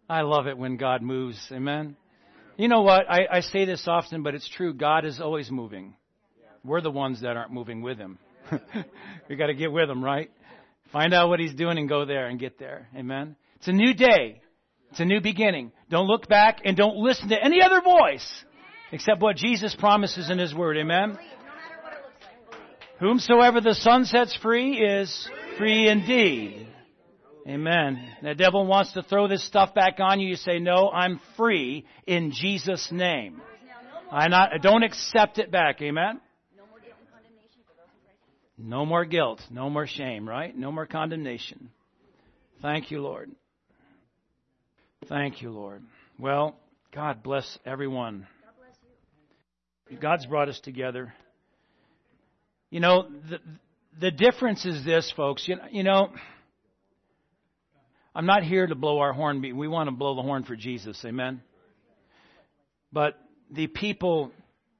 I love it when God moves. Amen. You know what? I say this often, but it's true. God is always moving. We're the ones that aren't moving with Him. We got to get with Him, right? Find out what He's doing and go there and get there. Amen. It's a new day. It's a new beginning. Don't look back and don't listen to any other voice except what Jesus promises in His Word. Amen. Whomsoever the Son sets free is free indeed. Amen. The devil wants to throw this stuff back on you. You say, no, I'm free in Jesus' name. I don't accept it back. Amen. No more guilt. No more shame, right? No more condemnation. Thank you, Lord. Thank you, Lord. Well, God bless everyone. God's brought us together. You know, the difference is this, folks. You know, I'm not here to blow our horn. We want to blow the horn for Jesus. Amen. But the people,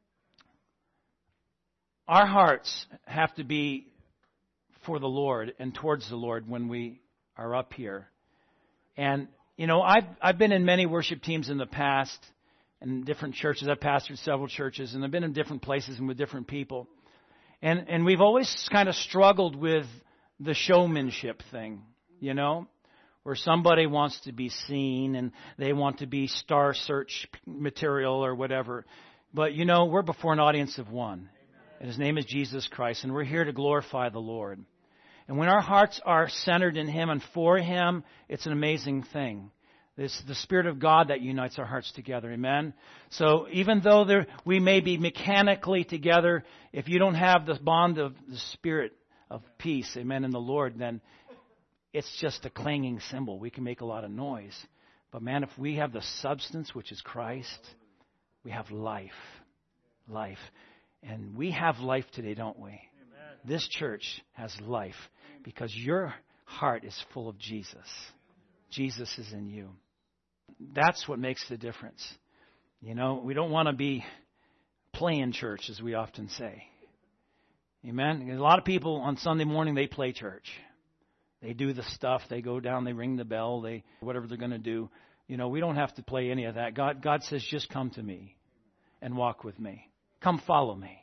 our hearts have to be for the Lord and towards the Lord when we are up here. And, you know, I've been in many worship teams in the past and different churches. I've pastored several churches, and I've been in different places and with different people. And we've always kind of struggled with the showmanship thing, you know, where somebody wants to be seen and they want to be star search material or whatever. But, you know, we're before an audience of one. And His name is Jesus Christ, and we're here to glorify the Lord. And when our hearts are centered in Him and for Him, it's an amazing thing. It's the Spirit of God that unites our hearts together. Amen? So even though we may be mechanically together, if you don't have the bond of the Spirit of peace, amen, in the Lord, then it's just a clanging cymbal. We can make a lot of noise. But man, if we have the substance, which is Christ, we have life. Life. And we have life today, don't we? Amen. This church has life because your heart is full of Jesus. Jesus is in you. That's what makes the difference. You know, we don't want to be playing church, as we often say. Amen? A lot of people on Sunday morning, they play church. They do the stuff. They go down, they ring the bell, whatever they're going to do. You know, we don't have to play any of that. God says, just come to me and walk with me. Come follow me.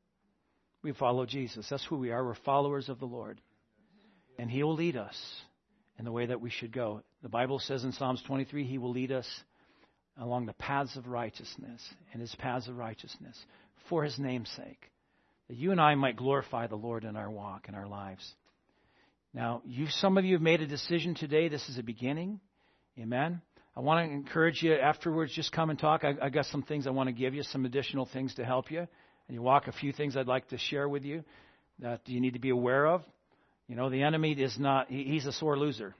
We follow Jesus. That's who we are. We're followers of the Lord. And He will lead us in the way that we should go. The Bible says in Psalms 23, He will lead us along the paths of righteousness, and His paths of righteousness, for His name's sake, that you and I might glorify the Lord in our walk, in our lives. Now, some of you have made a decision today. This is a beginning. Amen. I want to encourage you afterwards, just come and talk. I got some things I want to give you, some additional things to help you. And you walk a few things I'd like to share with you that you need to be aware of. You know, the enemy is not, he's a sore loser.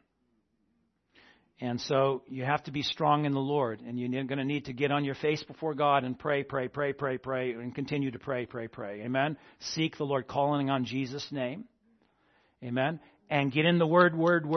And so you have to be strong in the Lord. And you're going to need to get on your face before God and pray, and continue to pray. Amen. Seek the Lord, calling on Jesus' name. Amen. And get in the Word.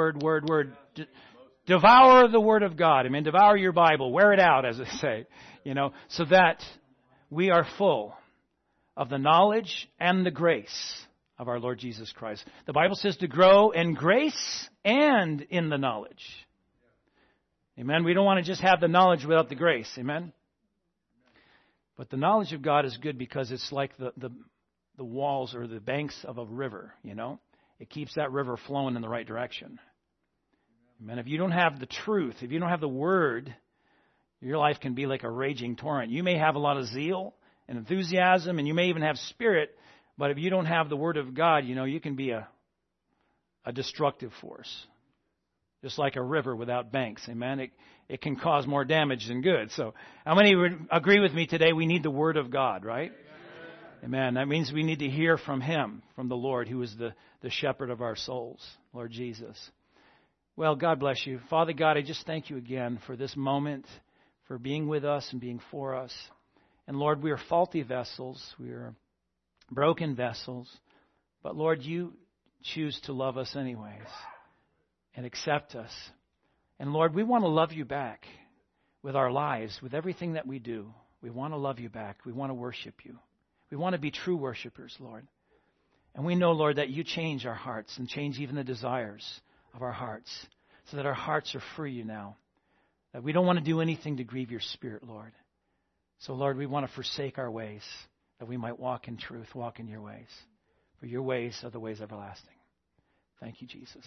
Devour the Word of God. Amen. Devour your Bible. Wear it out, as I say. You know, so that we are full of the knowledge and the grace of our Lord Jesus Christ. The Bible says to grow in grace and in the knowledge. Amen. We don't want to just have the knowledge without the grace. Amen. But the knowledge of God is good because it's like the walls or the banks of a river, you know. It keeps that river flowing in the right direction. Amen. If you don't have the truth, if you don't have the Word, your life can be like a raging torrent. You may have a lot of zeal and enthusiasm, and you may even have spirit, but if you don't have the Word of God, you know, you can be a destructive force. Just like a river without banks. Amen. It can cause more damage than good. So how many would agree with me today? We need the Word of God, right? Amen. That means we need to hear from Him, from the Lord, who is the shepherd of our souls, Lord Jesus. Well, God bless you. Father God, I just thank you again for this moment, for being with us and being for us. And Lord, we are faulty vessels. We are broken vessels. But Lord, you choose to love us anyways and accept us. And Lord, we want to love you back with our lives, with everything that we do. We want to love you back. We want to worship you. We want to be true worshipers, Lord. And we know, Lord, that you change our hearts and change even the desires of our hearts so that our hearts are for you now. That we don't want to do anything to grieve your Spirit, Lord. So, Lord, we want to forsake our ways, that we might walk in truth, walk in your ways. For your ways are the ways everlasting. Thank you, Jesus.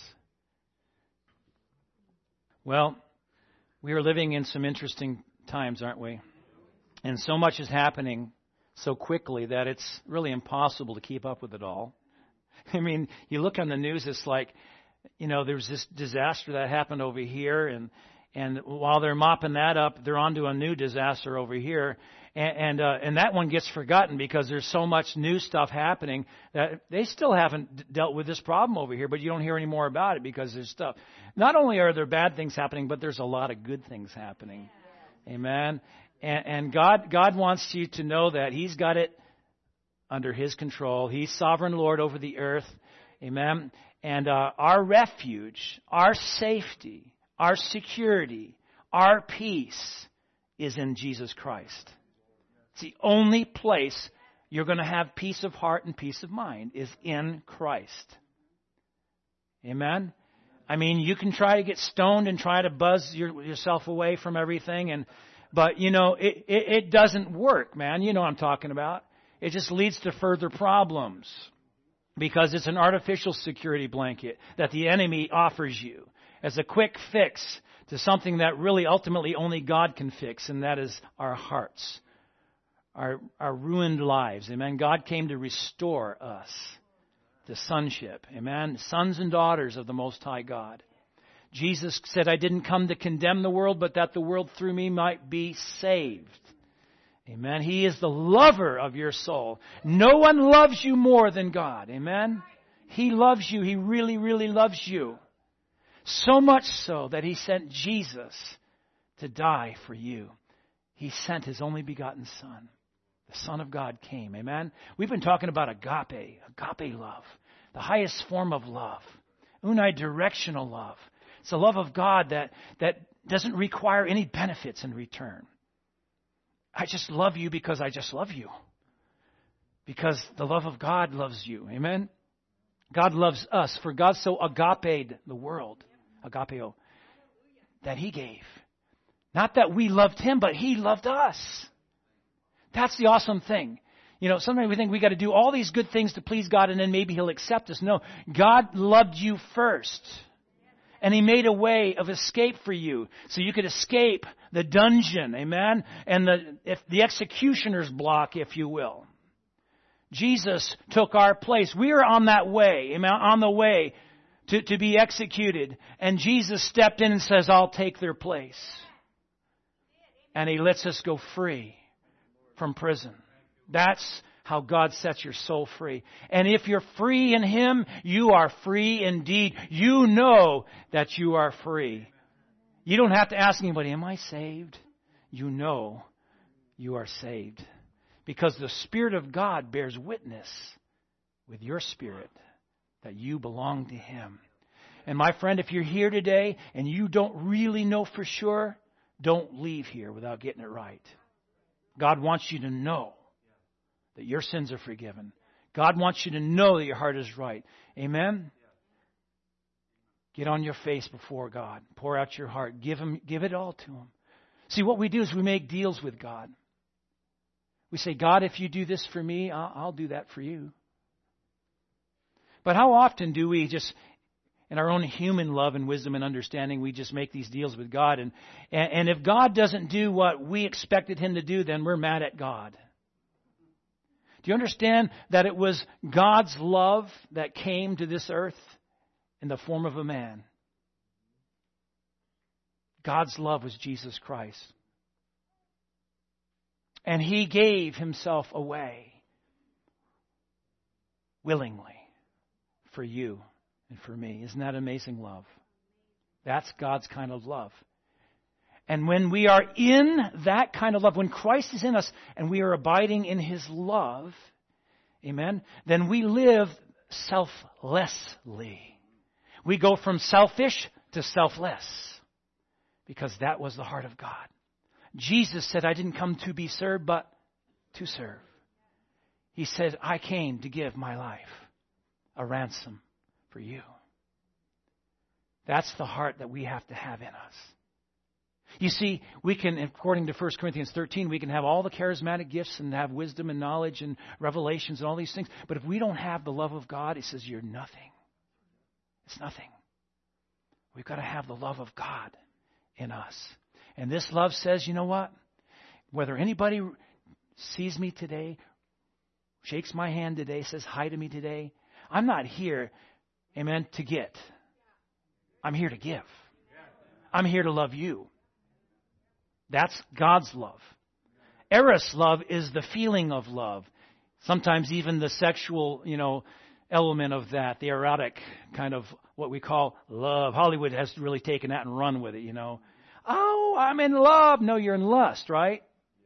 Well, we are living in some interesting times, aren't we? And so much is happening so quickly that it's really impossible to keep up with it all. I mean, you look on the news, it's like, there's this disaster that happened over here, and while they're mopping that up, they're on to a new disaster over here. And that one gets forgotten because there's so much new stuff happening that they still haven't dealt with this problem over here, but you don't hear any more about it because there's stuff. Not only are there bad things happening, but there's a lot of good things happening. Amen. And God wants you to know that He's got it under His control. He's sovereign Lord over the earth. Amen. And our refuge, our safety, our security, our peace is in Jesus Christ. It's the only place you're going to have peace of heart and peace of mind is in Christ. Amen? I mean, you can try to get stoned and try to buzz yourself away from everything, but it doesn't work, man. You know what I'm talking about. It just leads to further problems because it's an artificial security blanket that the enemy offers you as a quick fix to something that really ultimately only God can fix, and that is our hearts, our ruined lives. Amen. God came to restore us to sonship. Amen. Sons and daughters of the Most High God. Jesus said, I didn't come to condemn the world, but that the world through me might be saved. Amen. He is the lover of your soul. No one loves you more than God. Amen. He loves you. He really, really loves you. So much so that He sent Jesus to die for you. He sent His only begotten Son. The Son of God came. Amen. We've been talking about agape love. The highest form of love. Unidirectional love. It's the love of God that doesn't require any benefits in return. I just love you because I just love you. Because the love of God loves you. Amen. God loves us. For God so agaped the world. Agapeo. That He gave. Not that we loved Him, but He loved us. That's the awesome thing. Sometimes we think we got to do all these good things to please God and then maybe He'll accept us. No, God loved you first. And He made a way of escape for you so you could escape the dungeon, amen? And the executioner's block, if you will. Jesus took our place. We are on that way, amen? On the way to be executed. And Jesus stepped in and says, I'll take their place. And He lets us go free from prison. That's how God sets your soul free. And if you're free in Him, you are free indeed. You know that you are free. You don't have to ask anybody, am I saved? You know you are saved. Because the Spirit of God bears witness with your spirit that you belong to Him. And my friend, if you're here today and you don't really know for sure, don't leave here without getting it right. God wants you to know that your sins are forgiven. God wants you to know that your heart is right. Amen? Get on your face before God. Pour out your heart. Give it all to Him. See, what we do is we make deals with God. We say, God, if you do this for me, I'll do that for you. But how often do we just, in our own human love and wisdom and understanding, we just make these deals with God? And if God doesn't do what we expected Him to do, then we're mad at God. Do you understand that it was God's love that came to this earth in the form of a man? God's love was Jesus Christ. And He gave Himself away willingly for you and for me. Isn't that amazing love? That's God's kind of love. And when we are in that kind of love, when Christ is in us and we are abiding in His love, amen, then we live selflessly. We go from selfish to selfless because that was the heart of God. Jesus said, I didn't come to be served, but to serve. He said, I came to give my life a ransom for you. That's the heart that we have to have in us. You see, we can, according to 1 Corinthians 13, we can have all the charismatic gifts and have wisdom and knowledge and revelations and all these things. But if we don't have the love of God, he says, you're nothing. It's nothing. We've got to have the love of God in us. And this love says, you know what? Whether anybody sees me today, shakes my hand today, says hi to me today, I'm not here, amen, to get. I'm here to give. I'm here to love you. That's God's love. Eros love is the feeling of love. Sometimes even the sexual, element of that, the erotic kind of what we call love. Hollywood has really taken that and run with it, Oh, I'm in love. No, you're in lust, right?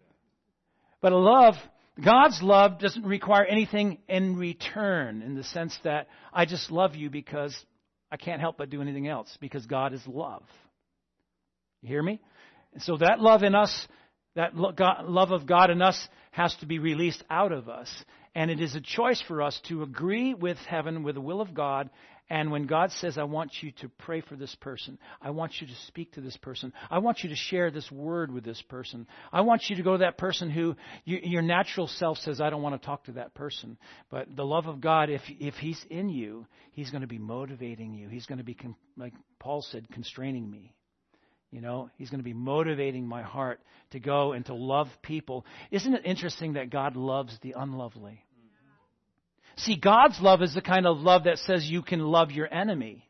But God's love doesn't require anything in return in the sense that I just love you because I can't help but do anything else because God is love. You hear me? And so that love in us, that love of God in us has to be released out of us. And it is a choice for us to agree with heaven, with the will of God. And when God says, I want you to pray for this person. I want you to speak to this person. I want you to share this word with this person. I want you to go to that person who your natural self says, I don't want to talk to that person. But the love of God, if he's in you, he's going to be motivating you. He's going to be, like Paul said, constraining me. He's going to be motivating my heart to go and to love people. Isn't it interesting that God loves the unlovely? See, God's love is the kind of love that says you can love your enemy.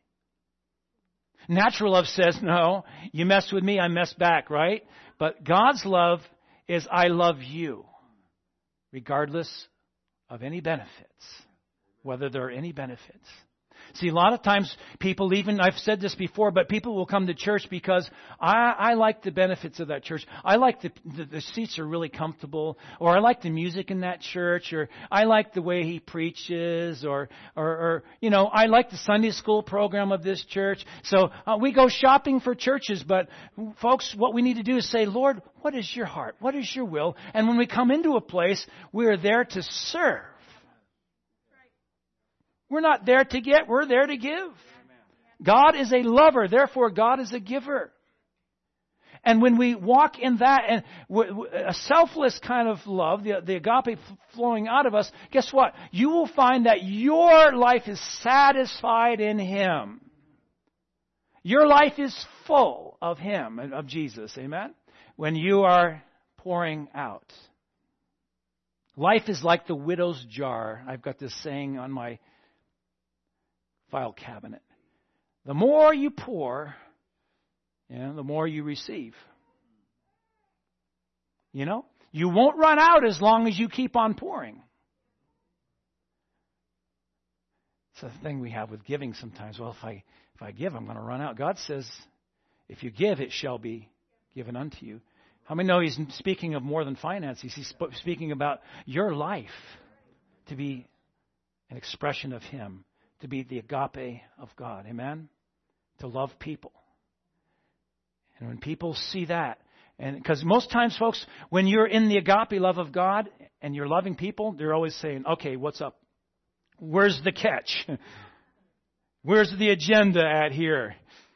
Natural love says, no, you mess with me, I mess back, right? But God's love is I love you, regardless of any benefits, whether there are any benefits. See, a lot of times people I've said this before, but people will come to church because I like the benefits of that church. I like the seats are really comfortable, or I like the music in that church, or I like the way he preaches, or I like the Sunday school program of this church. So we go shopping for churches, but folks, what we need to do is say, Lord, what is your heart? What is your will? And when we come into a place, we are there to serve. We're not there to get, we're there to give. God is a lover, therefore God is a giver. And when we walk in that, and a selfless kind of love, the agape flowing out of us, guess what? You will find that your life is satisfied in Him. Your life is full of Him, of Jesus, amen? When you are pouring out. Life is like the widow's jar. I've got this saying on my file cabinet. The more you pour, the more you receive. You won't run out as long as you keep on pouring. It's a thing we have with giving sometimes. Well, if I give, I'm going to run out. God says, if you give, it shall be given unto you. How many know He's speaking of more than finances? He's speaking about your life to be an expression of Him. To be the agape of God. Amen? To love people. And when people see that, and because most times, folks, when you're in the agape love of God and you're loving people, they're always saying, okay, what's up? Where's the catch? Where's the agenda at here?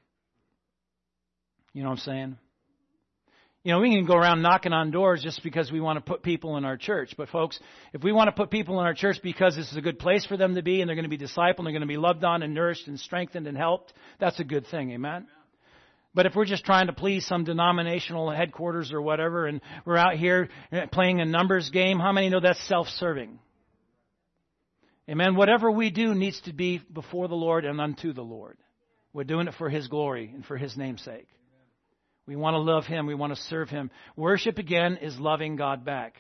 You know what I'm saying? We can go around knocking on doors just because we want to put people in our church. But folks, if we want to put people in our church because this is a good place for them to be and they're going to be discipled, and they're going to be loved on and nourished and strengthened and helped, that's a good thing. Amen? But if we're just trying to please some denominational headquarters or whatever, and we're out here playing a numbers game, how many know that's self-serving? Amen? Whatever we do needs to be before the Lord and unto the Lord. We're doing it for His glory and for His name's sake. We want to love Him. We want to serve Him. Worship, again, is loving God back.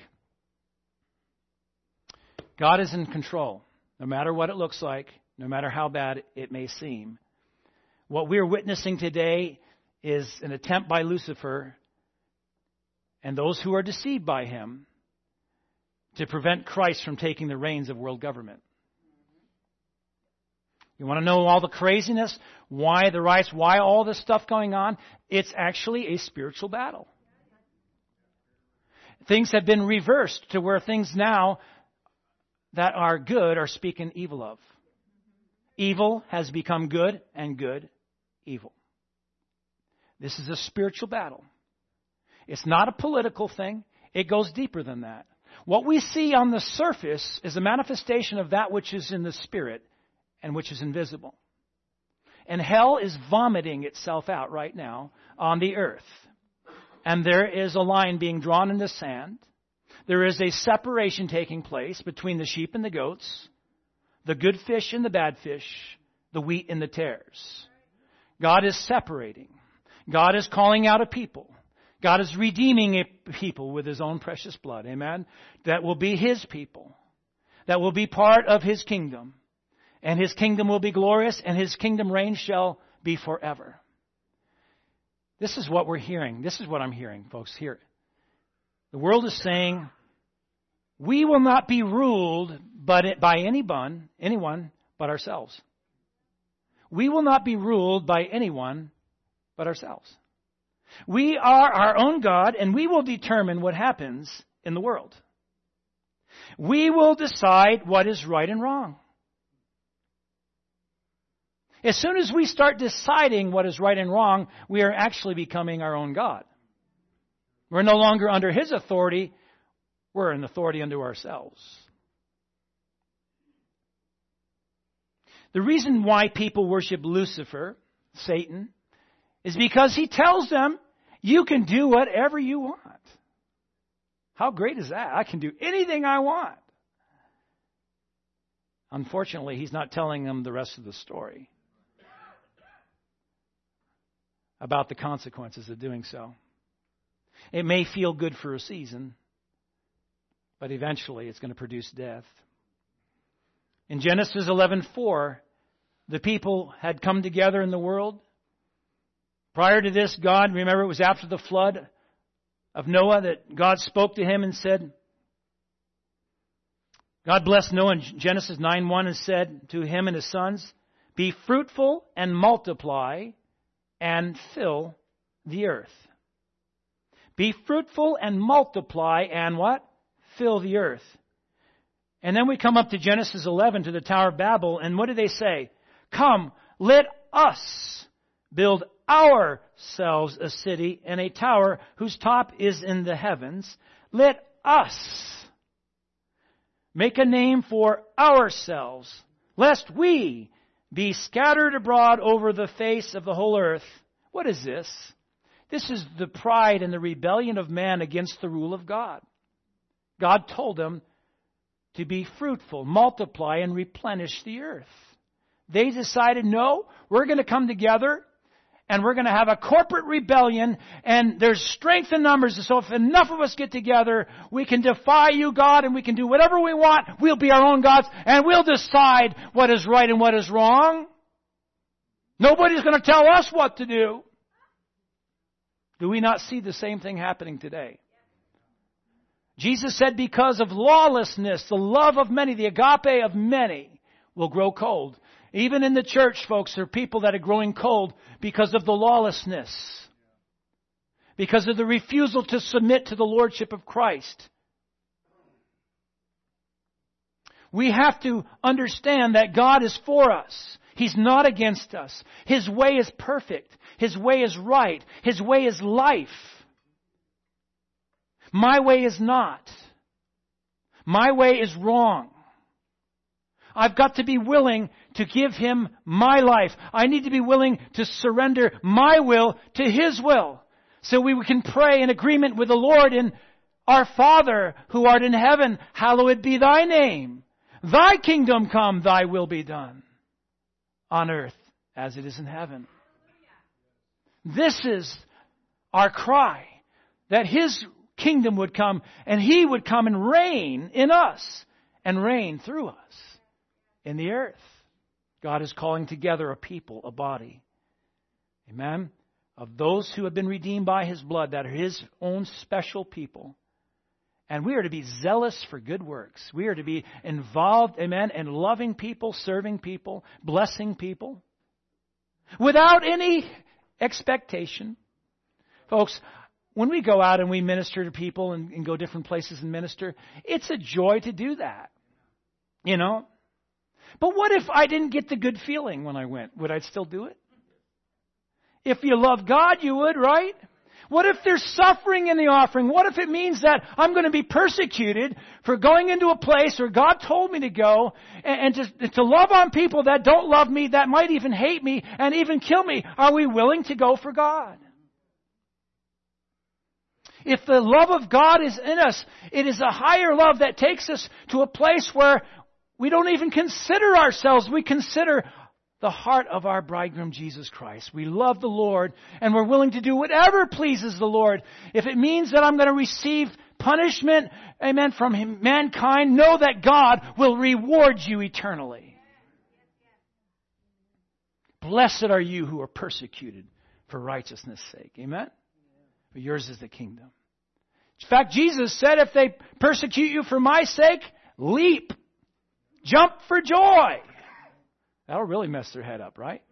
God is in control, no matter what it looks like, no matter how bad it may seem. What we're witnessing today is an attempt by Lucifer and those who are deceived by him to prevent Christ from taking the reins of world government. You want to know all the craziness? Why the riots? Why all this stuff going on? It's actually a spiritual battle. Things have been reversed to where things now that are good are speaking evil of. Evil has become good and good evil. This is a spiritual battle. It's not a political thing. It goes deeper than that. What we see on the surface is a manifestation of that which is in the spirit and which is invisible. And hell is vomiting itself out right now on the earth. And there is a line being drawn in the sand. There is a separation taking place between the sheep and the goats, the good fish and the bad fish, the wheat and the tares. God is separating. God is calling out a people. God is redeeming a people with His own precious blood. Amen? That will be His people. That will be part of His kingdom. And His kingdom will be glorious, and His kingdom reign shall be forever. This is what we're hearing. This is what I'm hearing, folks. Here. The world is saying, we will not be ruled by anyone but ourselves. We will not be ruled by anyone but ourselves. We are our own God, and we will determine what happens in the world. We will decide what is right and wrong. As soon as we start deciding what is right and wrong, we are actually becoming our own God. We're no longer under His authority. We're in authority unto ourselves. The reason why people worship Lucifer, Satan, is because he tells them, you can do whatever you want. How great is that? I can do anything I want. Unfortunately, he's not telling them the rest of the story about the consequences of doing so. It may feel good for a season, but eventually it's going to produce death. In Genesis 11:4, the people had come together in the world. Prior to this, God, remember it was after the flood of Noah that God spoke to him and said, God blessed Noah in Genesis 9:1 and said to him and his sons, be fruitful and multiply and fill the earth. Be fruitful and multiply and what? Fill the earth. And then we come up to Genesis 11 to the Tower of Babel, and what do they say? Come, let us build ourselves a city and a tower whose top is in the heavens. Let us make a name for ourselves, lest we be scattered abroad over the face of the whole earth. What is this? This is the pride and the rebellion of man against the rule of God. God told them to be fruitful, multiply, and replenish the earth. They decided, no, we're going to come together and we're going to have a corporate rebellion, and there's strength in numbers. So if enough of us get together, we can defy you, God, and we can do whatever we want. We'll be our own gods, and we'll decide what is right and what is wrong. Nobody's going to tell us what to do. Do we not see the same thing happening today? Jesus said, because of lawlessness, the love of many, the agape of many, will grow cold. Even in the church, folks, there are people that are growing cold because of the lawlessness. Because of the refusal to submit to the lordship of Christ. We have to understand that God is for us. He's not against us. His way is perfect. His way is right. His way is life. My way is not. My way is wrong. I've got to be willing to give Him my life. I need to be willing to surrender my will to His will. So we can pray in agreement with the Lord in our Father who art in heaven, hallowed be Thy name. Thy kingdom come, Thy will be done on earth as it is in heaven. This is our cry, that His kingdom would come and He would come and reign in us and reign through us in the earth. God is calling together a people, a body. Amen? Of those who have been redeemed by His blood, that are His own special people. And we are to be zealous for good works. We are to be involved, amen, in loving people, serving people, blessing people, without any expectation. Folks, when we go out and we minister to people and go different places and minister, it's a joy to do that. You know? But what if I didn't get the good feeling when I went? Would I still do it? If you love God, you would, right? What if there's suffering in the offering? What if it means that I'm going to be persecuted for going into a place where God told me to go and to love on people that don't love me, that might even hate me and even kill me? Are we willing to go for God? If the love of God is in us, it is a higher love that takes us to a place where we don't even consider ourselves. We consider the heart of our bridegroom, Jesus Christ. We love the Lord, and we're willing to do whatever pleases the Lord. If it means that I'm going to receive punishment, amen, from mankind, know that God will reward you eternally. Blessed are you who are persecuted for righteousness' sake. Amen? For yours is the kingdom. In fact, Jesus said, if they persecute you for my sake, leap. Jump for joy. That'll really mess their head up, right?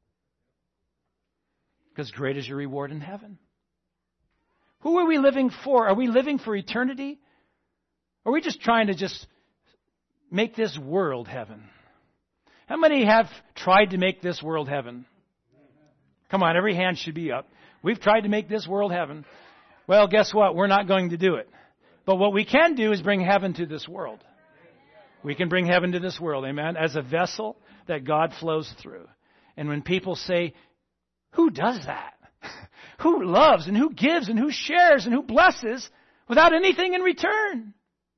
Because great is your reward in heaven. Who are we living for? Are we living for eternity? Or are we just trying to just make this world heaven? How many have tried to make this world heaven? Come on, every hand should be up. We've tried to make this world heaven. Well, guess what? We're not going to do it. But what we can do is bring heaven to this world. We can bring heaven to this world, amen, as a vessel that God flows through. And when people say, who does that? Who loves and who gives and who shares and who blesses without anything in return?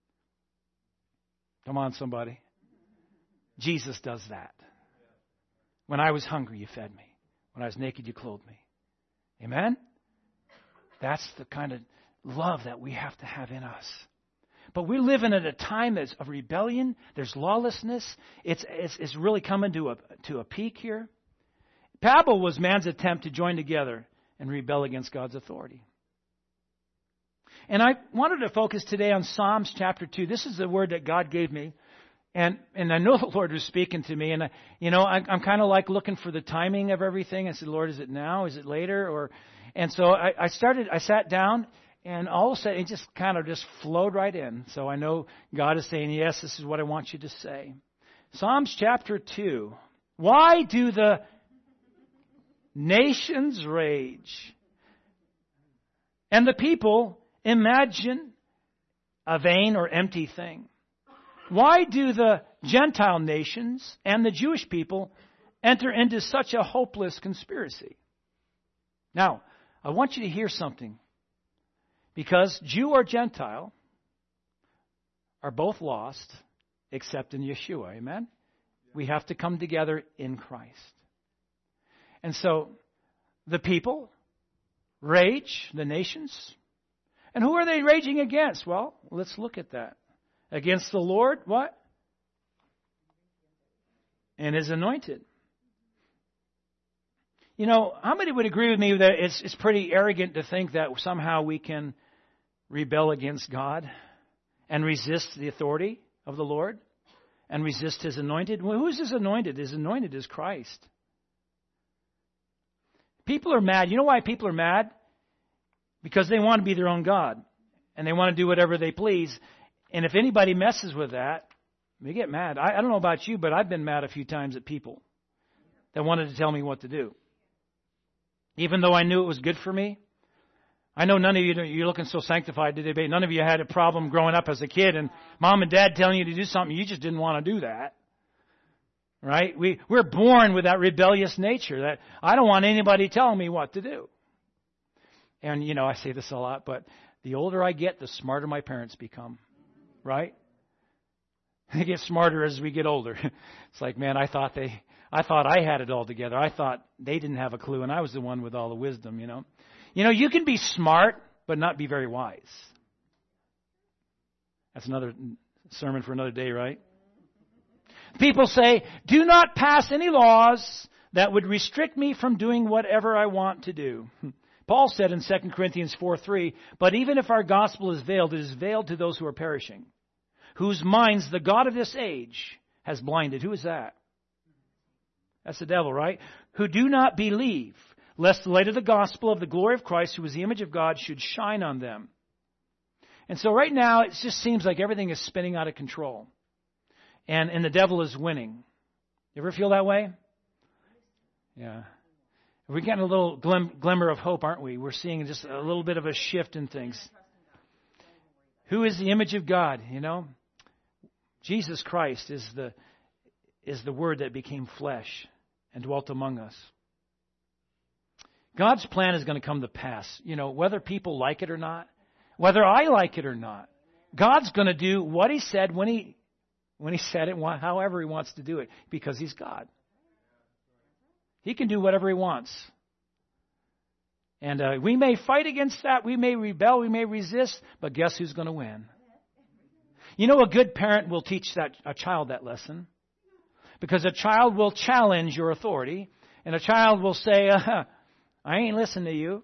Come on, somebody. Jesus does that. When I was hungry, you fed me. When I was naked, you clothed me. Amen? That's the kind of love that we have to have in us. But we're living at a time that's of rebellion. There's lawlessness. It's really coming to a peak here. Babel was man's attempt to join together and rebel against God's authority. And I wanted to focus today on Psalms chapter 2. This is the word that God gave me. And I know the Lord was speaking to me. And, I'm kind of like looking for the timing of everything. I said, Lord, is it now? Is it later? And so I sat down. And all of a sudden, it just kind of flowed right in. So I know God is saying, yes, this is what I want you to say. Psalms chapter 2. Why do the nations rage? And the people imagine a vain or empty thing. Why do the Gentile nations and the Jewish people enter into such a hopeless conspiracy? Now, I want you to hear something. Because Jew or Gentile are both lost except in Yeshua. Amen? We have to come together in Christ. And so the people rage, the nations. And who are they raging against? Well, let's look at that. Against the Lord, what? And His anointed. How many would agree with me that it's pretty arrogant to think that somehow we can rebel against God and resist the authority of the Lord and resist His anointed? Well, who's His anointed? His anointed is Christ. People are mad. You know why people are mad? Because they want to be their own God and they want to do whatever they please. And if anybody messes with that, they get mad. I don't know about you, but I've been mad a few times at people that wanted to tell me what to do. Even though I knew it was good for me. I know none of you, you're looking so sanctified today, but none of you had a problem growing up as a kid and mom and dad telling you to do something, you just didn't want to do that. Right? We're born with that rebellious nature that I don't want anybody telling me what to do. And, I say this a lot, but the older I get, the smarter my parents become. Right? They get smarter as we get older. It's like, man, I thought I had it all together. I thought they didn't have a clue, and I was the one with all the wisdom, You can be smart, but not be very wise. That's another sermon for another day, right? People say, do not pass any laws that would restrict me from doing whatever I want to do. Paul said in 2 Corinthians 4:3, but even if our gospel is veiled, it is veiled to those who are perishing, whose minds the God of this age has blinded. Who is that? That's the devil, right? Who do not believe, lest the light of the gospel of the glory of Christ, who is the image of God, should shine on them. And so right now, it just seems like everything is spinning out of control. And the devil is winning. You ever feel that way? Yeah. We're getting a little glimmer of hope, aren't we? We're seeing just a little bit of a shift in things. Who is the image of God? You know, Jesus Christ is the Word that became flesh and dwelt among us. God's plan is going to come to pass. You know, whether people like it or not, whether I like it or not, God's going to do what He said when He said it, however He wants to do it, because He's God. He can do whatever He wants. And we may fight against that. We may rebel. We may resist. But guess who's going to win? You know, a good parent will teach a child that lesson. Because a child will challenge your authority. And a child will say, I ain't listening to you.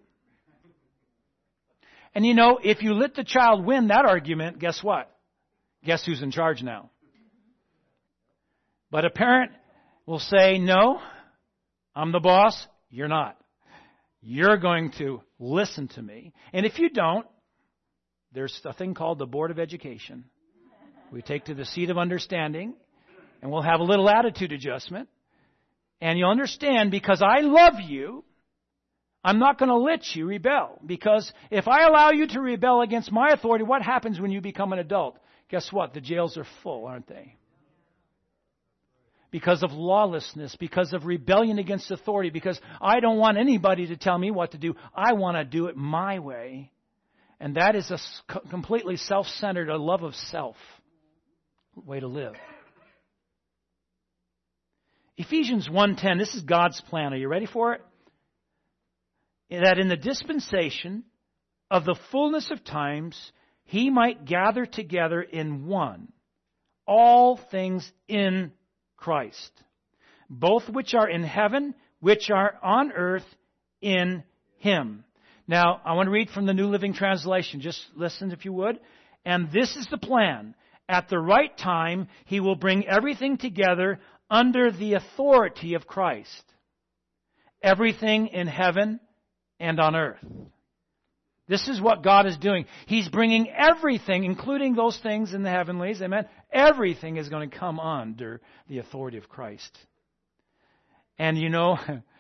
And you know, if you let the child win that argument, guess what? Guess who's in charge now? But a parent will say, no, I'm the boss. You're not. You're going to listen to me. And if you don't, there's a thing called the Board of Education. We take to the seat of understanding, and we'll have a little attitude adjustment. And you'll understand, because I love you, I'm not going to let you rebel. Because if I allow you to rebel against my authority, what happens when you become an adult? Guess what? The jails are full, aren't they? Because of lawlessness, because of rebellion against authority, because I don't want anybody to tell me what to do. I want to do it my way. And that is a completely self-centered, a love of self way to live. Ephesians 1:10, this is God's plan. Are you ready for it? That in the dispensation of the fullness of times, He might gather together in one all things in Christ, both which are in heaven, which are on earth in Him. Now, I want to read from the New Living Translation. Just listen if you would. And this is the plan. At the right time, He will bring everything together under the authority of Christ. Everything in heaven and on earth. This is what God is doing. He's bringing everything, including those things in the heavenlies. Amen. Everything is going to come under the authority of Christ. And you know,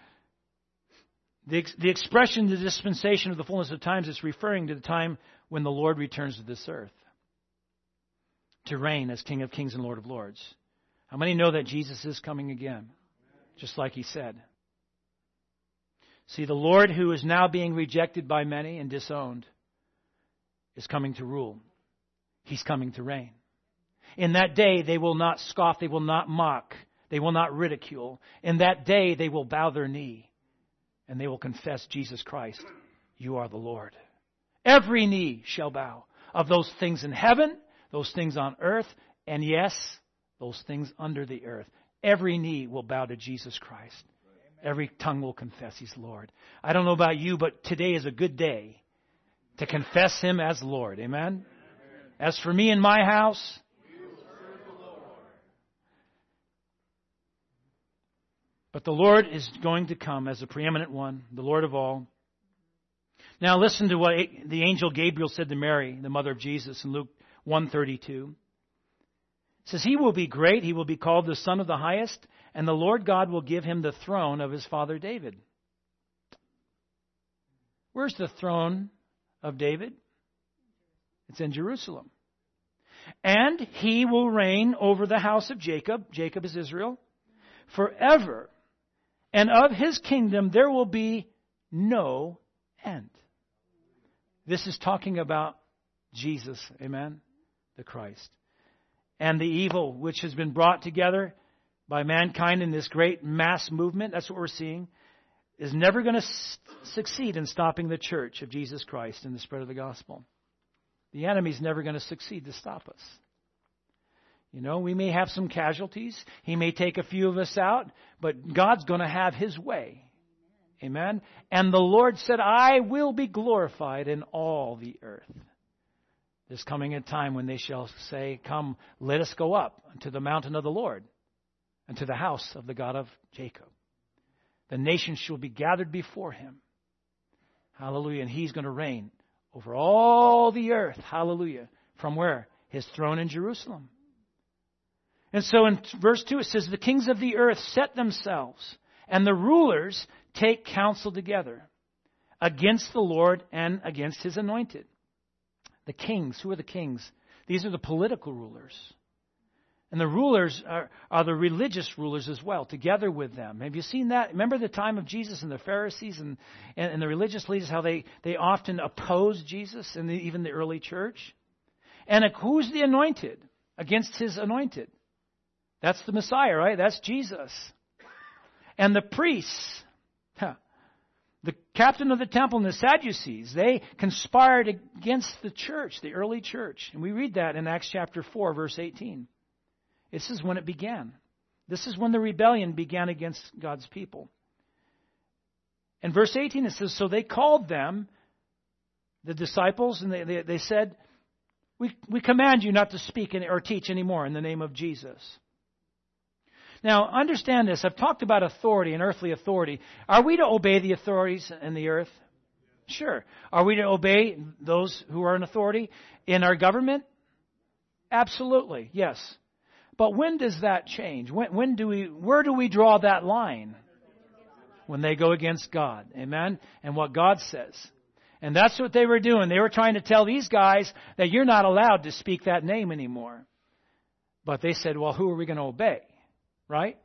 the expression, the dispensation of the fullness of times, is referring to the time when the Lord returns to this earth to reign as King of Kings and Lord of Lords. How many know that Jesus is coming again? Just like He said. See, the Lord, who is now being rejected by many and disowned, is coming to rule. He's coming to reign. In that day, they will not scoff, they will not mock, they will not ridicule. In that day, they will bow their knee and they will confess, Jesus Christ, you are the Lord. Every knee shall bow, of those things in heaven, those things on earth, and yes, those things under the earth. Every knee will bow to Jesus Christ. Every tongue will confess He's Lord. I don't know about you, but today is a good day to confess Him as Lord. Amen? As for me and my house, but the Lord is going to come as the preeminent one, the Lord of all. Now listen to what the angel Gabriel said to Mary, the mother of Jesus, in Luke 1:32. It says, He will be great, He will be called the Son of the Highest, and the Lord God will give Him the throne of His father David. Where's the throne of David? It's in Jerusalem. And He will reign over the house of Jacob. Jacob is Israel. Forever. And of His kingdom there will be no end. This is talking about Jesus. Amen? The Christ. And the evil which has been brought together by mankind in this great mass movement, that's what we're seeing, is never going to succeed in stopping the church of Jesus Christ and the spread of the gospel. The enemy's never going to succeed to stop us. You know, we may have some casualties. He may take a few of us out, but God's going to have His way. Amen? And the Lord said, I will be glorified in all the earth. There's coming a time when they shall say, come, let us go up to the mountain of the Lord and to the house of the God of Jacob. The nations shall be gathered before Him. Hallelujah. And He's going to reign over all the earth. Hallelujah. From where? His throne in Jerusalem. And so in verse 2 it says, the kings of the earth set themselves, and the rulers take counsel together against the Lord and against His anointed. The kings. Who are the kings? These are the political rulers. And the rulers are the religious rulers as well, together with them. Have you seen that? Remember the time of Jesus and the Pharisees and the religious leaders, how they often opposed Jesus and even the early church? And who's the anointed against His anointed? That's the Messiah, right? That's Jesus. And the priests, the captain of the temple and the Sadducees, they conspired against the church, the early church. And we read that in Acts chapter 4, verse 18. This is when it began. This is when the rebellion began against God's people. In verse 18 it says, so they called them, the disciples, and they said, we command you not to speak or teach anymore in the name of Jesus. Now, understand this. I've talked about authority and earthly authority. Are we to obey the authorities in the earth? Sure. Are we to obey those who are in authority in our government? Absolutely, yes. But when does that change? Where do we draw that line? When they go against God. Amen? And what God says. And that's what they were doing. They were trying to tell these guys that you're not allowed to speak that name anymore. But they said, well, who are we going to obey? Right?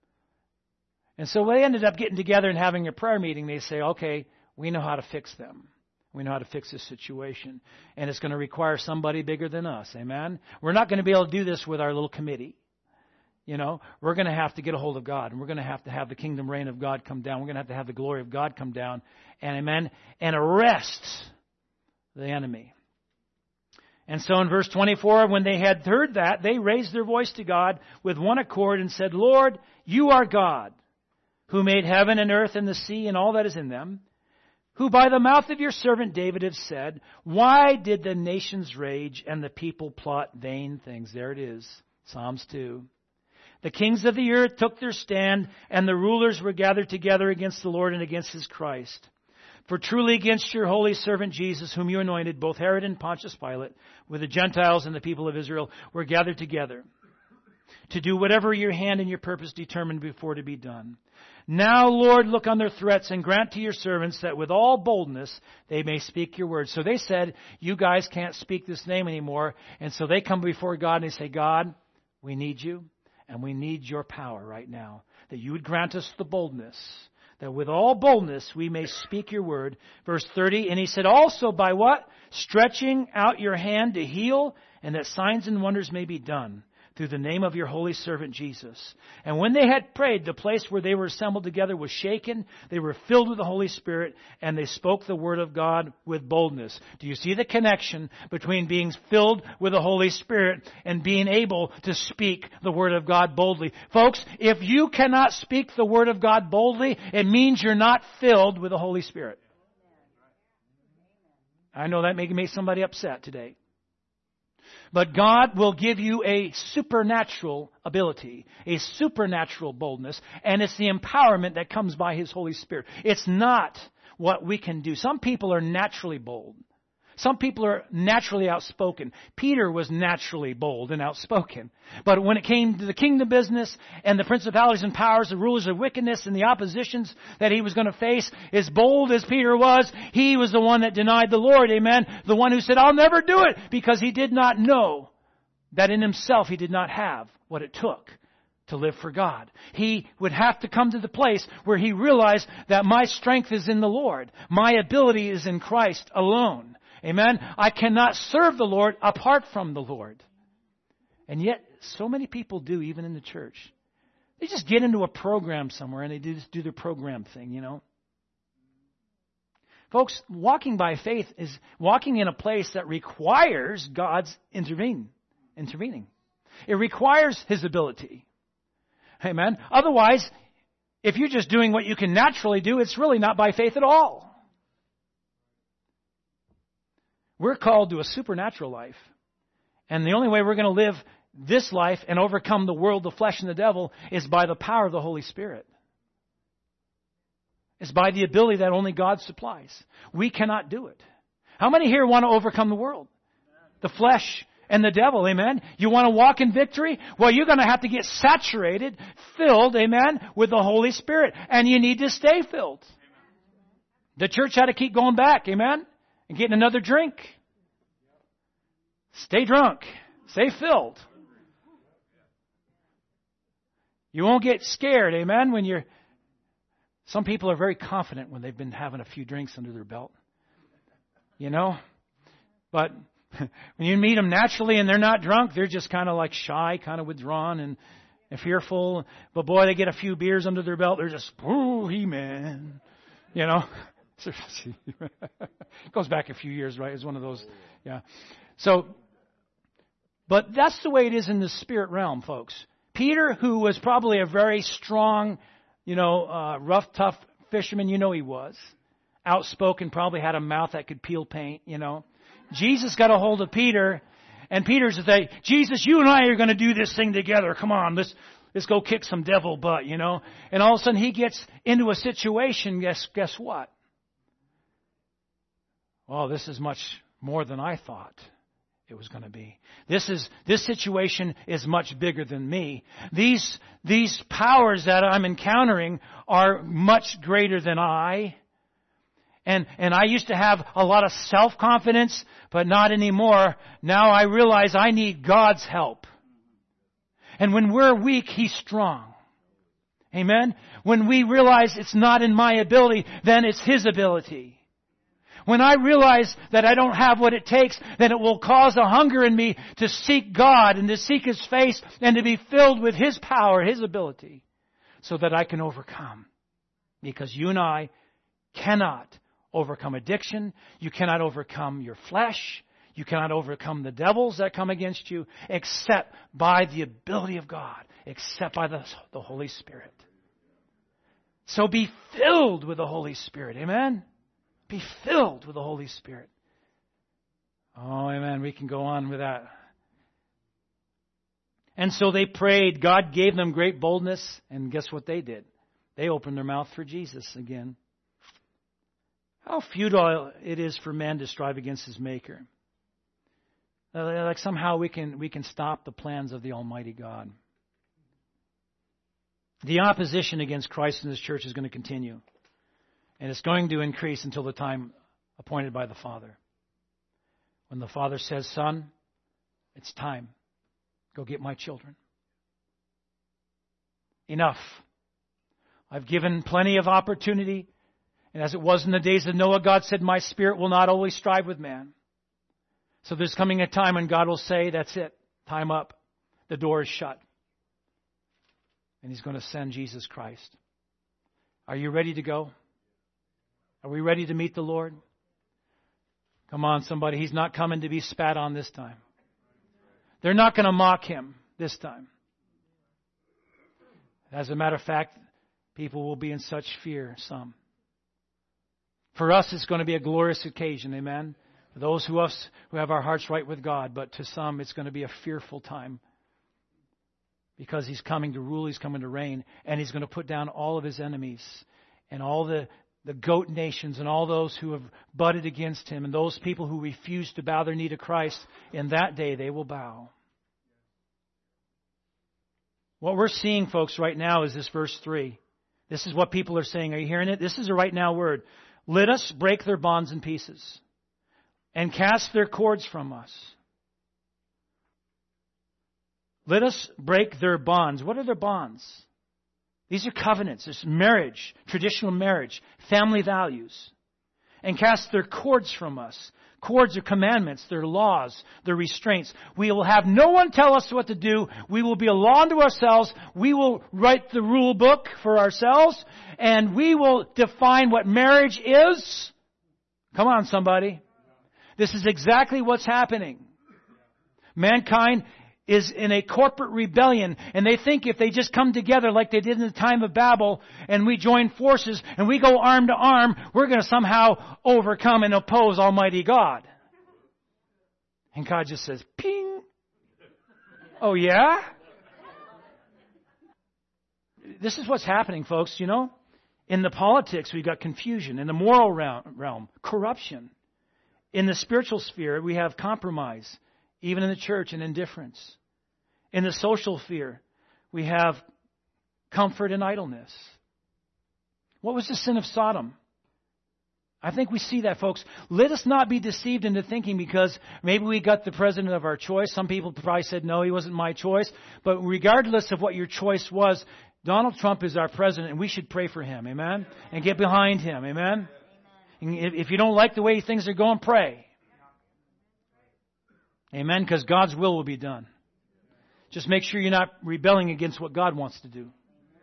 And so they ended up getting together and having a prayer meeting. They say, okay, we know how to fix them. We know how to fix this situation. And it's going to require somebody bigger than us. Amen? We're not going to be able to do this with our little committee. You know, we're going to have to get a hold of God. And we're going to have the kingdom reign of God come down. We're going to have the glory of God come down. And amen? And arrest the enemy. And so in verse 24, when they had heard that, they raised their voice to God with one accord and said, Lord, you are God, who made heaven and earth and the sea and all that is in them, who by the mouth of your servant David have said, why did the nations rage and the people plot vain things? There it is, Psalms 2. The kings of the earth took their stand, and the rulers were gathered together against the Lord and against His Christ. For truly against your holy servant Jesus, whom you anointed, both Herod and Pontius Pilate, with the Gentiles and the people of Israel, were gathered together to do whatever your hand and your purpose determined before to be done. Now, Lord, look on their threats and grant to your servants that with all boldness they may speak your word. So they said, you guys can't speak this name anymore. And so they come before God and they say, God, we need you and we need your power right now, that you would grant us the boldness, that with all boldness we may speak your word. Verse 30, and he said, also by what? Stretching out your hand to heal, and that signs and wonders may be done through the name of your holy servant Jesus. And when they had prayed, the place where they were assembled together was shaken. They were filled with the Holy Spirit, and they spoke the word of God with boldness. Do you see the connection between being filled with the Holy Spirit and being able to speak the word of God boldly? Folks, if you cannot speak the word of God boldly, it means you're not filled with the Holy Spirit. I know that may make somebody upset today. But God will give you a supernatural ability, a supernatural boldness, and it's the empowerment that comes by His Holy Spirit. It's not what we can do. Some people are naturally bold. Some people are naturally outspoken. Peter was naturally bold and outspoken. But when it came to the kingdom business and the principalities and powers, the rulers of wickedness and the oppositions that he was going to face, as bold as Peter was, he was the one that denied the Lord, amen? The one who said, I'll never do it, because he did not know that in himself he did not have what it took to live for God. He would have to come to the place where he realized that my strength is in the Lord. My ability is in Christ alone. Amen? I cannot serve the Lord apart from the Lord. And yet, so many people do, even in the church. They just get into a program somewhere and they just do their program thing, you know. Folks, walking by faith is walking in a place that requires God's intervening. It requires His ability. Amen? Otherwise, if you're just doing what you can naturally do, it's really not by faith at all. We're called to a supernatural life. And the only way we're going to live this life and overcome the world, the flesh, and the devil is by the power of the Holy Spirit. It's by the ability that only God supplies. We cannot do it. How many here want to overcome the world, the flesh, and the devil, amen? You want to walk in victory? Well, you're going to have to get saturated, filled, amen, with the Holy Spirit. And you need to stay filled. The church had to keep going back, amen, and getting another drink. Stay drunk. Stay filled. You won't get scared, amen, when you're... Some people are very confident when they've been having a few drinks under their belt. You know? But when you meet them naturally and they're not drunk, they're just kind of like shy, kind of withdrawn and fearful. But boy, they get a few beers under their belt, they're just, oh, He-Man. You know? It goes back a few years, right? It's one of those, yeah. So, but that's the way it is in the spirit realm, folks. Peter, who was probably a very strong, rough, tough fisherman, he was. Outspoken, probably had a mouth that could peel paint, Jesus got a hold of Peter, and Peter's like, Jesus, you and I are going to do this thing together. Come on, let's go kick some devil butt, And all of a sudden he gets into a situation, guess what? Well, this is much more than I thought it was going to be. This situation is much bigger than me. These powers that I'm encountering are much greater than I. And I used to have a lot of self-confidence, but not anymore. Now I realize I need God's help. And when we're weak, He's strong. Amen? When we realize it's not in my ability, then it's His ability. When I realize that I don't have what it takes, then it will cause a hunger in me to seek God and to seek His face and to be filled with His power, His ability, so that I can overcome. Because you and I cannot overcome addiction. You cannot overcome your flesh. You cannot overcome the devils that come against you except by the ability of God, except by the Holy Spirit. So be filled with the Holy Spirit. Amen? Be filled with the Holy Spirit. Oh, amen. We can go on with that. And so they prayed. God gave them great boldness. And guess what they did? They opened their mouth for Jesus again. How futile it is for man to strive against his Maker. Like somehow we can stop the plans of the Almighty God. The opposition against Christ and His church is going to continue. And it's going to increase until the time appointed by the Father. When the Father says, Son, it's time. Go get my children. Enough. I've given plenty of opportunity. And as it was in the days of Noah, God said, my Spirit will not always strive with man. So there's coming a time when God will say, that's it. Time up. The door is shut. And He's going to send Jesus Christ. Are you ready to go? Are we ready to meet the Lord? Come on, somebody. He's not coming to be spat on this time. They're not going to mock Him this time. As a matter of fact, people will be in such fear, some. For us, it's going to be a glorious occasion, amen? For those who have our hearts right with God, but to some, it's going to be a fearful time. Because He's coming to rule, He's coming to reign, and He's going to put down all of His enemies and all the goat nations and all those who have butted against Him and those people who refuse to bow their knee to Christ. In that day, they will bow. What we're seeing, folks, right now is this verse 3. This is what people are saying. Are you hearing it? This is a right now word. Let us break their bonds in pieces and cast their cords from us. Let us break their bonds. What are their bonds? These are covenants. There's marriage, traditional marriage, family values. And cast their cords from us. Cords are commandments, they're laws, they're restraints. We will have no one tell us what to do. We will be a law unto ourselves. We will write the rule book for ourselves. And we will define what marriage is. Come on, somebody. This is exactly what's happening. Mankind is in a corporate rebellion, and they think if they just come together like they did in the time of Babel, and we join forces, and we go arm to arm, we're going to somehow overcome and oppose Almighty God. And God just says, ping. Oh yeah? This is what's happening, folks, In the politics, we've got confusion. In the moral realm, corruption. In the spiritual sphere, we have compromise. even in the church, and indifference. In the social sphere, we have comfort and idleness. What was the sin of Sodom? I think we see that, folks. Let us not be deceived into thinking because maybe we got the president of our choice. Some people probably said, no, he wasn't my choice. But regardless of what your choice was, Donald Trump is our president, and we should pray for him, amen? And get behind him, amen? And if you don't like the way things are going, pray. Amen? Because God's will be done. Just make sure you're not rebelling against what God wants to do.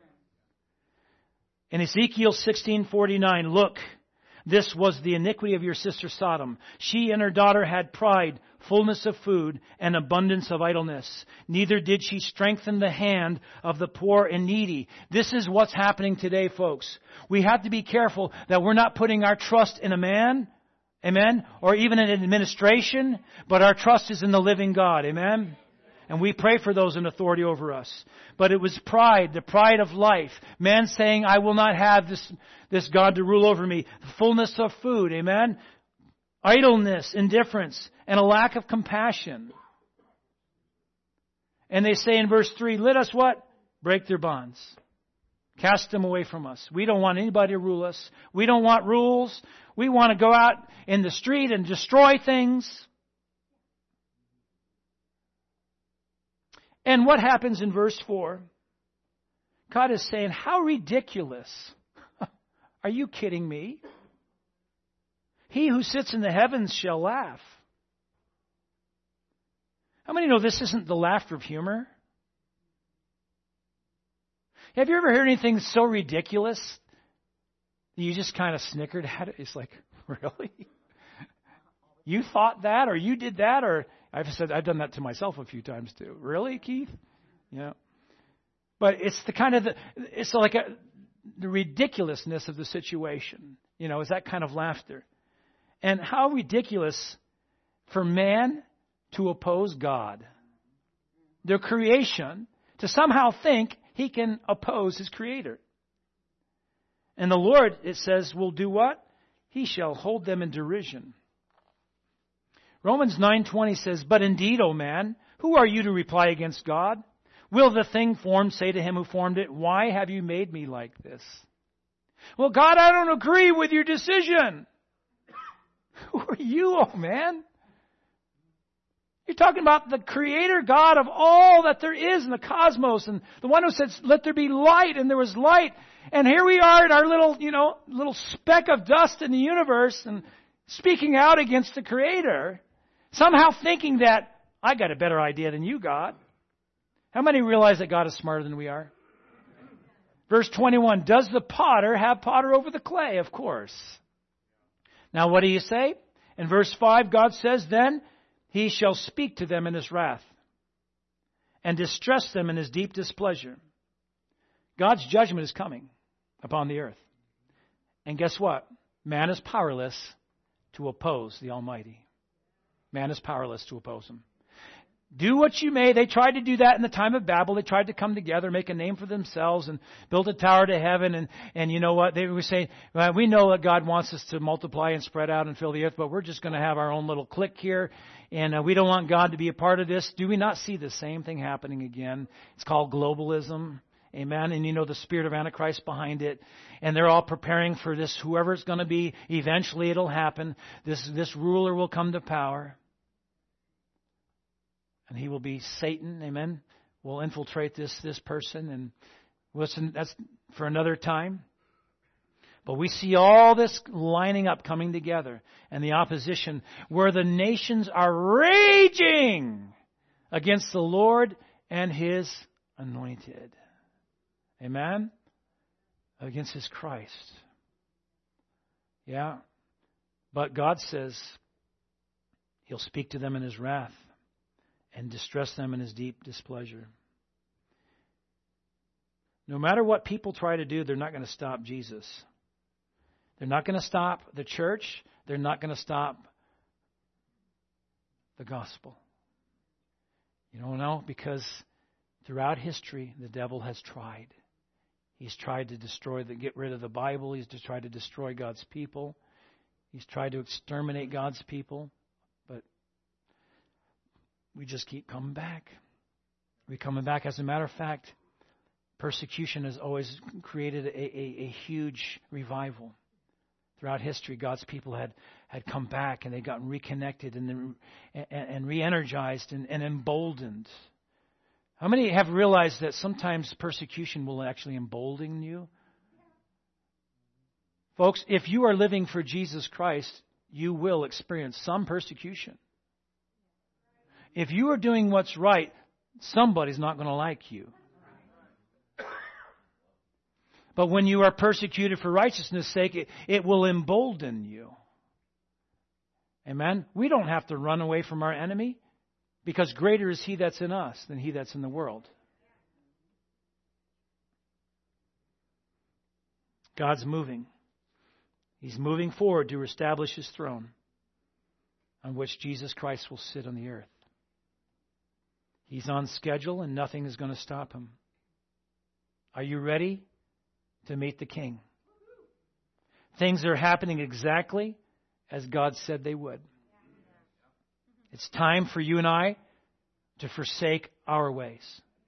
In Ezekiel 16:49, look, this was the iniquity of your sister Sodom. She and her daughter had pride, fullness of food, and abundance of idleness. Neither did she strengthen the hand of the poor and needy. This is what's happening today, folks. We have to be careful that we're not putting our trust in a man, amen, or even in administration, but our trust is in the living God, amen. And we pray for those in authority over us. But it was pride, the pride of life. Man saying, I will not have this God to rule over me. Fullness of food, amen? Idleness, indifference, and a lack of compassion. And they say in verse 3, let us what? Break their bonds. Cast them away from us. We don't want anybody to rule us. We don't want rules. We want to go out in the street and destroy things. And what happens in verse 4? God is saying, how ridiculous. Are you kidding me? He who sits in the heavens shall laugh. How many know this isn't the laughter of humor? Have you ever heard anything so ridiculous that you just kind of snickered at it? It's like, really? You thought that, or you did that, or I've done that to myself a few times too. Really, Keith? Yeah. But it's the kind of the ridiculousness of the situation. Is that kind of laughter. And how ridiculous for man to oppose God. Their creation, to somehow think he can oppose his Creator. And the Lord, it says, will do what? He shall hold them in derision. Romans 9:20 says, but indeed, O man, who are you to reply against God? Will the thing formed say to him who formed it, why have you made me like this? Well, God, I don't agree with your decision. Who are you, oh man? You're talking about the Creator God of all that there is in the cosmos, and the one who said, let there be light, and there was light. And here we are in our little speck of dust in the universe, and speaking out against the Creator. Somehow thinking that, I got a better idea than you, God. How many realize that God is smarter than we are? Verse 21, does the potter have power over the clay? Of course. Now what do you say? In verse 5, God says, then he shall speak to them in his wrath and distress them in his deep displeasure. God's judgment is coming upon the earth. And guess what? Man is powerless to oppose the Almighty. Man is powerless to oppose him. Do what you may. They tried to do that in the time of Babel. They tried to come together, make a name for themselves, and build a tower to heaven. And you know what? They were saying, well, we know that God wants us to multiply and spread out and fill the earth, but we're just going to have our own little clique here. And we don't want God to be a part of this. Do we not see the same thing happening again? It's called globalism. Amen. And the spirit of Antichrist behind it. And they're all preparing for this. Whoever it's going to be, eventually it'll happen. This ruler will come to power. And he will be Satan. Amen. Will infiltrate this person. And listen, that's for another time. But we see all this lining up, coming together. And the opposition, where the nations are raging against the Lord and His anointed. Amen? Against His Christ. Yeah. But God says He'll speak to them in His wrath and distress them in His deep displeasure. No matter what people try to do, they're not going to stop Jesus. They're not going to stop the church. They're not going to stop the gospel. No, because throughout history, the devil has tried. He's tried to get rid of the Bible. He's tried to destroy God's people. He's tried to exterminate God's people. But we just keep coming back. We're coming back. As a matter of fact, persecution has always created a huge revival. Throughout history, God's people had come back and they'd gotten reconnected and re-energized and emboldened. How many have realized that sometimes persecution will actually embolden you? Folks, if you are living for Jesus Christ, you will experience some persecution. If you are doing what's right, somebody's not going to like you. But when you are persecuted for righteousness' sake, it will embolden you. Amen? We don't have to run away from our enemy because greater is He that's in us than he that's in the world. God's moving. He's moving forward to establish His throne on which Jesus Christ will sit on the earth. He's on schedule and nothing is going to stop Him. Are you ready to meet the King? Things are happening exactly as God said they would. It's time for you and I to forsake our ways.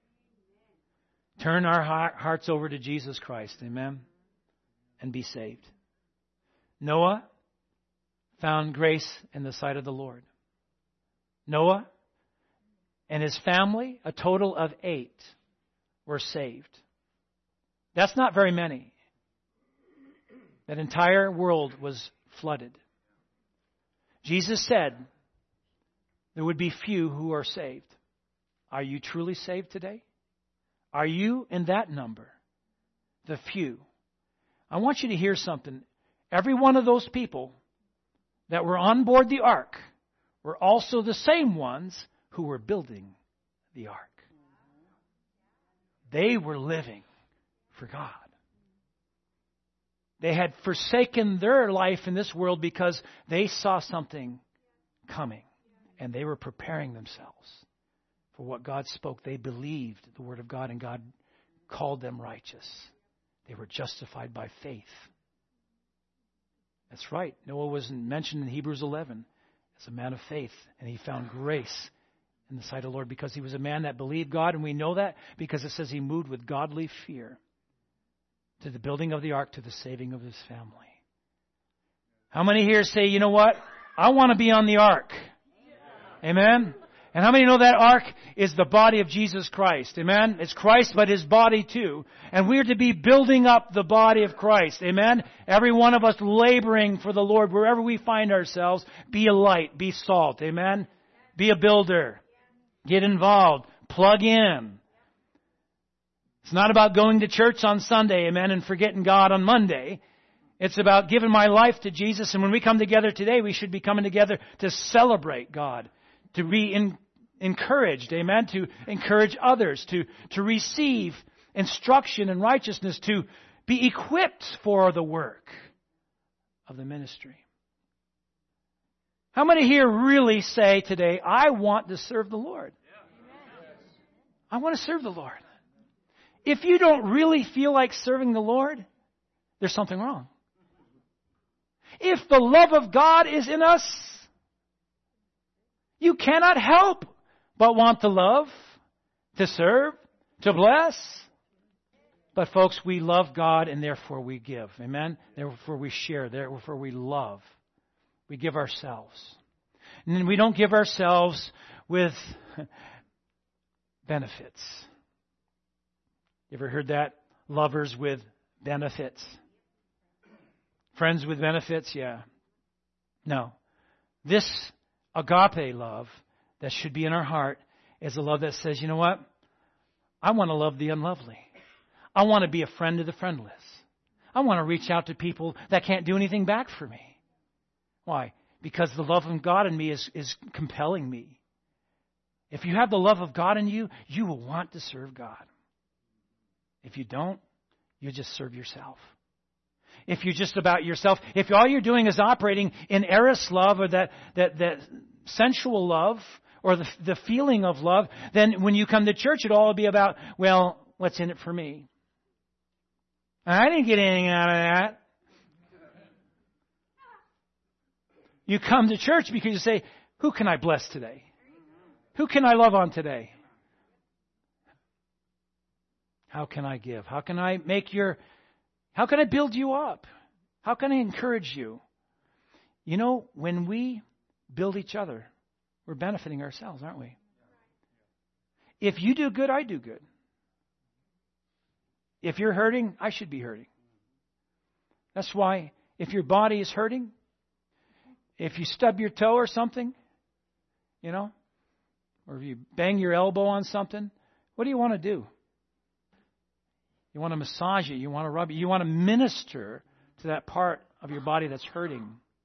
Turn our hearts over to Jesus Christ, amen, and be saved. Noah found grace in the sight of the Lord. Noah and his family, a total of 8, were saved. That's not very many. That entire world was flooded. Jesus said there would be few who are saved. Are you truly saved today? Are you in that number? The few. I want you to hear something. Every one of those people that were on board the ark were also the same ones who were building the ark. They were living for God. They had forsaken their life in this world because they saw something coming. And they were preparing themselves for what God spoke. They believed the Word of God and God called them righteous. They were justified by faith. That's right. Noah was mentioned in Hebrews 11 as a man of faith. And he found grace in the sight of the Lord because he was a man that believed God. And we know that because it says he moved with godly fear to the building of the ark, to the saving of his family. How many here say, you know what? I want to be on the ark. Amen? And how many know that ark is the body of Jesus Christ? Amen? It's Christ, but His body too. And we're to be building up the body of Christ. Amen? Every one of us laboring for the Lord, wherever we find ourselves, be a light, be salt. Amen? Be a builder. Get involved. Plug in. It's not about going to church on Sunday, amen, and forgetting God on Monday. It's about giving my life to Jesus. And when we come together today, we should be coming together to celebrate God, to be encouraged, amen, to encourage others, to receive instruction in righteousness, to be equipped for the work of the ministry. How many here really say today, I want to serve the Lord? I want to serve the Lord. If you don't really feel like serving the Lord, there's something wrong. If the love of God is in us, you cannot help but want to love, to serve, to bless. But folks, we love God and therefore we give. Amen? Therefore we share. Therefore we love. We give ourselves. And then we don't give ourselves with benefits. You ever heard that? Lovers with benefits. Friends with benefits? Yeah. No. This agape love that should be in our heart is a love that says, you know what? I want to love the unlovely. I want to be a friend to the friendless. I want to reach out to people that can't do anything back for me. Why? Because the love of God in me is compelling me. If you have the love of God in you, you will want to serve God. If you don't, you just serve yourself. If you're just about yourself, if all you're doing is operating in eros love or that sensual love or the feeling of love, then when you come to church, it'll all be about, well, what's in it for me? I didn't get anything out of that. You come to church because you say, who can I bless today? Who can I love on today? How can I give? How can I build you up? How can I encourage you? You know, when we build each other, we're benefiting ourselves, aren't we? If you do good, I do good. If you're hurting, I should be hurting. That's why if your body is hurting, if you stub your toe or something, you know, or if you bang your elbow on something, what do you want to do? You want to massage it. You want to rub it. You want to minister to that part of your body that's hurting.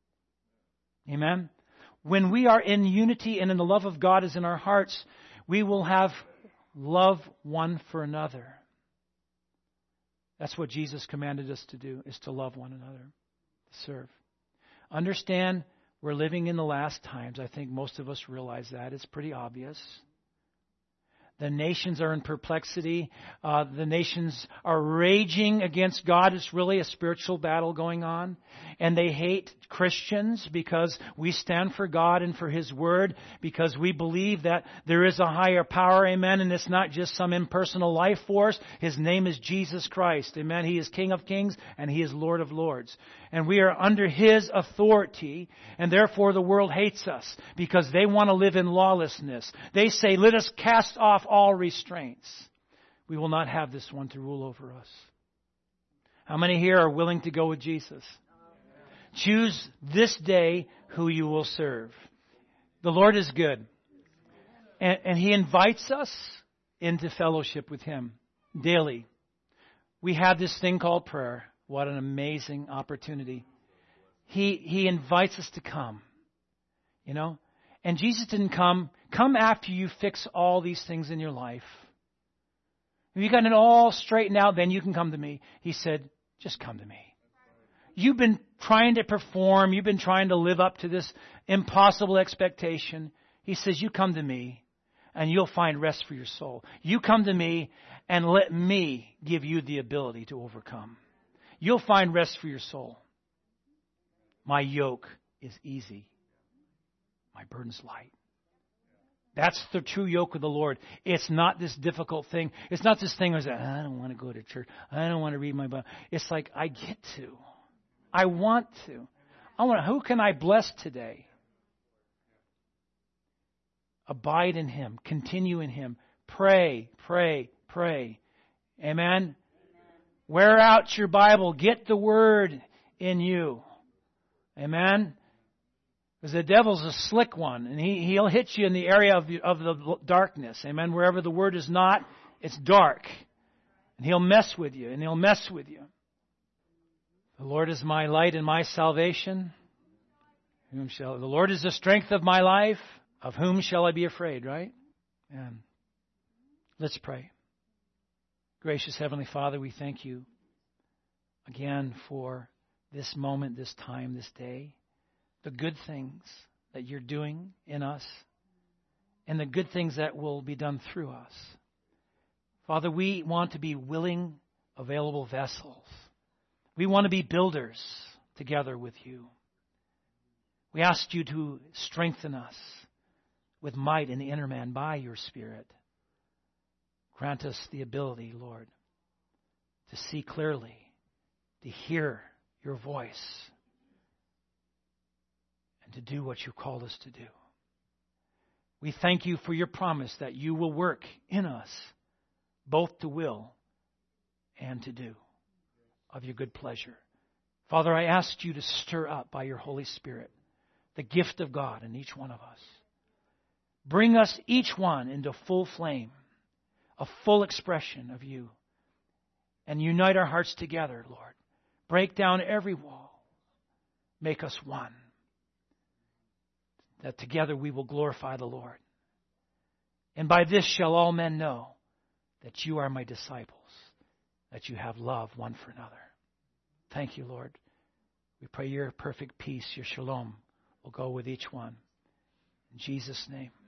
Amen? When we are in unity and in the love of God is in our hearts, we will have love one for another. That's what Jesus commanded us to do, is to love one another, to serve. Understand, we're living in the last times. I think most of us realize that. It's pretty obvious. The nations are in perplexity. The nations are raging against God. It's really a spiritual battle going on. And they hate Christians because we stand for God and for His Word, because we believe that there is a higher power, amen, and it's not just some impersonal life force. His name is Jesus Christ, amen. He is King of Kings and He is Lord of Lords. And we are under His authority, and therefore the world hates us because they want to live in lawlessness. They say, let us cast off all restraints. We will not have this one to rule over us. How many here are willing to go with Jesus? Choose this day who you will serve. The Lord is good. And He invites us into fellowship with Him daily. We have this thing called prayer. What an amazing opportunity. He invites us to come. You know? And Jesus didn't come after you fix all these things in your life. If you got it all straightened out, then you can come to me. He said, just come to me. You've been trying to perform. You've been trying to live up to this impossible expectation. He says, you come to me and you'll find rest for your soul. You come to me and let me give you the ability to overcome. You'll find rest for your soul. My yoke is easy. My burden's light. That's the true yoke of the Lord. It's not this difficult thing. It's not this thing where it's like, I don't want to go to church. I don't want to read my Bible. It's like, I get to. I want to. Who can I bless today? Abide in Him. Continue in Him. Pray, pray, pray. Amen? Wear out your Bible. Get the Word in you. Amen? Because the devil's a slick one, and he'll hit you in the area of the darkness. Amen? Wherever the Word is not, it's dark. And he'll mess with you, and he'll mess with you. The Lord is my light and my salvation. The Lord is the strength of my life. Of whom shall I be afraid, right? And let's pray. Gracious Heavenly Father, we thank you again for this moment, this time, this day. The good things that you're doing in us and the good things that will be done through us. Father, we want to be willing, available vessels. We want to be builders together with you. We ask you to strengthen us with might in the inner man by your Spirit. Grant us the ability, Lord, to see clearly, to hear your voice, and to do what you called us to do. We thank you for your promise that you will work in us, both to will and to do of your good pleasure. Father, I ask you to stir up by your Holy Spirit the gift of God in each one of us. Bring us each one into full flame, a full expression of you, and unite our hearts together, Lord. Break down every wall. Make us one, that together we will glorify the Lord. And by this shall all men know that you are my disciples, that you have love one for another. Thank you, Lord. We pray your perfect peace, your shalom, will go with each one. In Jesus' name.